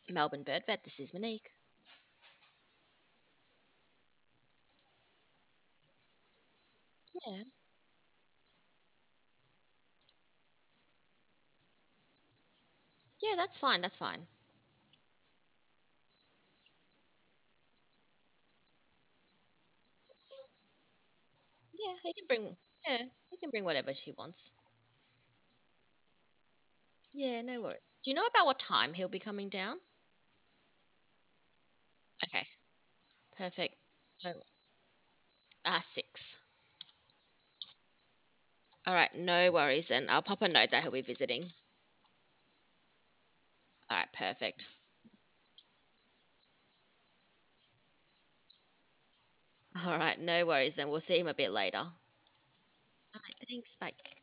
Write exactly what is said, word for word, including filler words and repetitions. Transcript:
Melbourne Bird Vet. This is Monique. Yeah, yeah, that's fine. That's fine. Yeah, he can bring. Yeah, he can bring whatever she wants. Yeah, no worries. Do you know about what time he'll be coming down? Okay, perfect. So, ah, six. All right, no worries. Then I'll pop a note that he'll be visiting. All right, perfect. All right, no worries. Then we'll see him a bit later. All right, thanks. Bye.